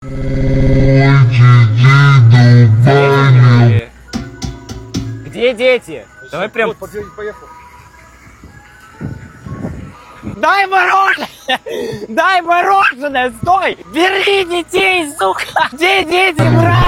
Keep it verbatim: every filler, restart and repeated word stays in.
Где дети? Давай прям... Поехал. Дай мороженое! Дай мороженое! Стой! Бери детей, сука! Где дети, брат?